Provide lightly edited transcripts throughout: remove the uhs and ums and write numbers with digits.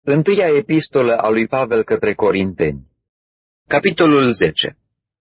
Întâia epistolă a lui Pavel către Corinteni. Capitolul 10.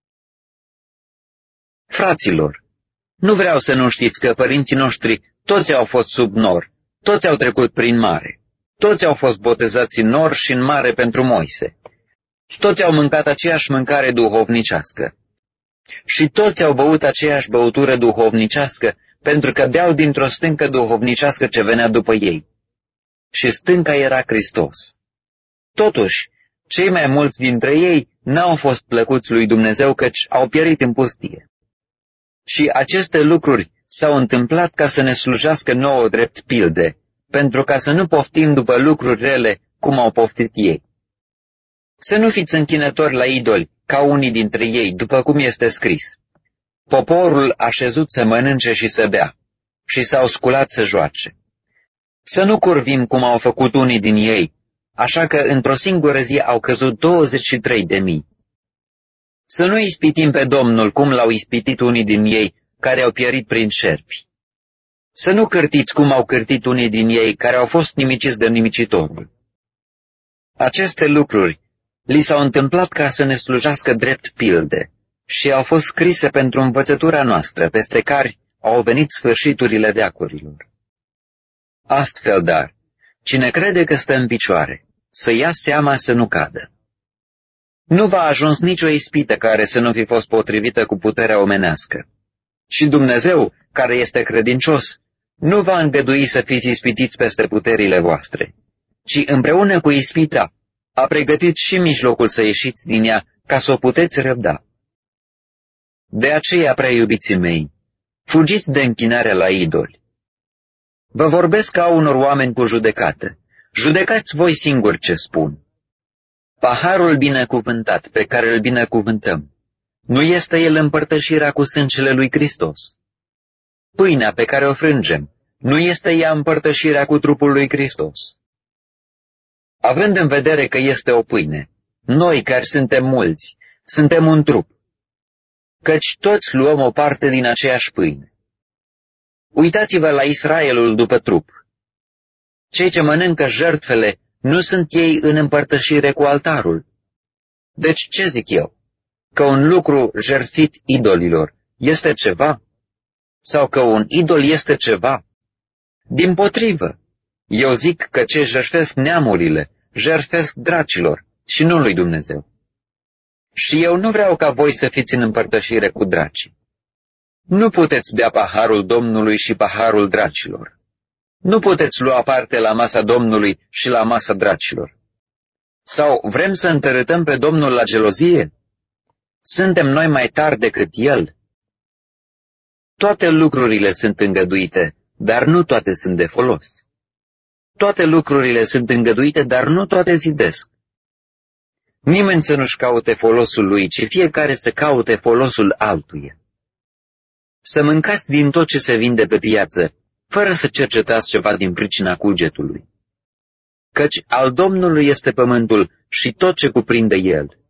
Fraților, nu vreau să nu știți că părinții noștri toți au fost sub nor, toți au trecut prin mare, toți au fost botezați în nor și în mare pentru Moise. Toți au mâncat aceeași mâncare duhovnicească. Și toți au băut aceeași băutură duhovnicească, pentru că beau dintr-o stâncă duhovnicească ce venea după ei. Și stânca era Hristos. Totuși, cei mai mulți dintre ei n-au fost plăcuți lui Dumnezeu, căci au pierit în pustie. Și aceste lucruri s-au întâmplat ca să ne slujească nouă drept pilde, pentru ca să nu poftim după lucruri rele cum au poftit ei. Să nu fiți închinători la idoli, ca unii dintre ei, după cum este scris. Poporul a șezut să mănânce și să bea, și s-au sculat să joace. Să nu curvim cum au făcut unii din ei, așa că într-o singură zi au căzut 23.000. Să nu ispitim pe Domnul cum l-au ispitit unii din ei, care au pierit prin șerpi. Să nu cârtiți cum au cârtit unii din ei, care au fost nimiciți de nimicitorul. Aceste lucruri li s-au întâmplat ca să ne slujească drept pilde și au fost scrise pentru învățătura noastră, peste care au venit sfârșiturile veacurilor. Astfel, dar, cine crede că stă în picioare, să ia seama să nu cadă. Nu v-a ajuns nicio ispită care să nu fi fost potrivită cu puterea omenească. Și Dumnezeu, care este credincios, nu va îngădui să fiți ispitiți peste puterile voastre, ci împreună cu ispita a pregătit și mijlocul să ieșiți din ea, ca să o puteți răbda. De aceea, prea iubiții mei, fugiți de închinarea la idoli. Vă vorbesc ca unor oameni cu judecată. Judecați voi singuri ce spun. Paharul binecuvântat pe care îl binecuvântăm, nu este el împărtășirea cu sângele lui Hristos? Pâinea pe care o frângem, nu este ea împărtășirea cu trupul lui Hristos? Având în vedere că este o pâine, noi care suntem mulți, suntem un trup, căci toți luăm o parte din aceeași pâine. Uitați-vă la Israelul după trup. Cei ce mănâncă jertfele nu sunt ei în împărtășire cu altarul. Deci ce zic eu? Că un lucru jertfit idolilor este ceva? Sau că un idol este ceva? Dimpotrivă, eu zic că ce jertfesc neamurile, jertfesc dracilor și nu lui Dumnezeu. Și eu nu vreau ca voi să fiți în împărtășire cu dracii. Nu puteți bea paharul Domnului și paharul dracilor. Nu puteți lua parte la masa Domnului și la masa dracilor. Sau vrem să întărâtăm pe Domnul la gelozie? Suntem noi mai tari decât El? Toate lucrurile sunt îngăduite, dar nu toate sunt de folos. Toate lucrurile sunt îngăduite, dar nu toate zidesc. Nimeni să nu-și caute folosul lui, ci fiecare să caute folosul altuia. Să mâncați din tot ce se vinde pe piață, fără să cercetați ceva din pricina cugetului. Căci al Domnului este pământul și tot ce cuprinde el.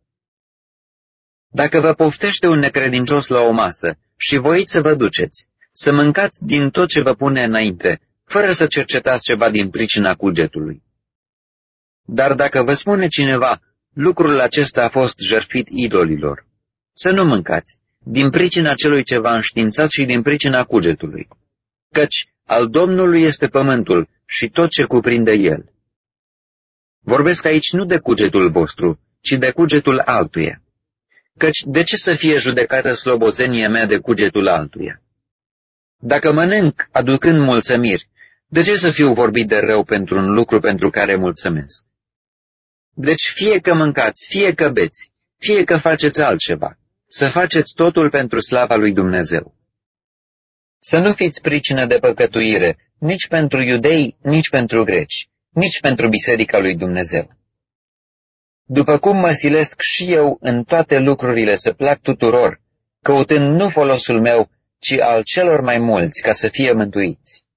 Dacă vă poftește un necredincios la o masă și voiți să vă duceți, să mâncați din tot ce vă pune înainte, fără să cercetați ceva din pricina cugetului. Dar dacă vă spune cineva, lucrul acesta a fost jertfit idolilor, să nu mâncați, din pricina celui ce v-a înștiințat și din pricina cugetului, căci al Domnului este pământul și tot ce cuprinde el. Vorbesc aici nu de cugetul vostru, ci de cugetul altuia. Căci de ce să fie judecată slobozenia mea de cugetul altuia? Dacă mănânc aducând mulțămiri, de ce să fiu vorbit de rău pentru un lucru pentru care mulțumesc? Deci fie că mâncați, fie că beți, fie că faceți altceva, să faceți totul pentru slava lui Dumnezeu. Să nu fiți pricină de păcătuire, nici pentru iudei, nici pentru greci, nici pentru biserica lui Dumnezeu. După cum mă silesc și eu în toate lucrurile să plac tuturor, căutând nu folosul meu, ci al celor mai mulți, ca să fie mântuiți.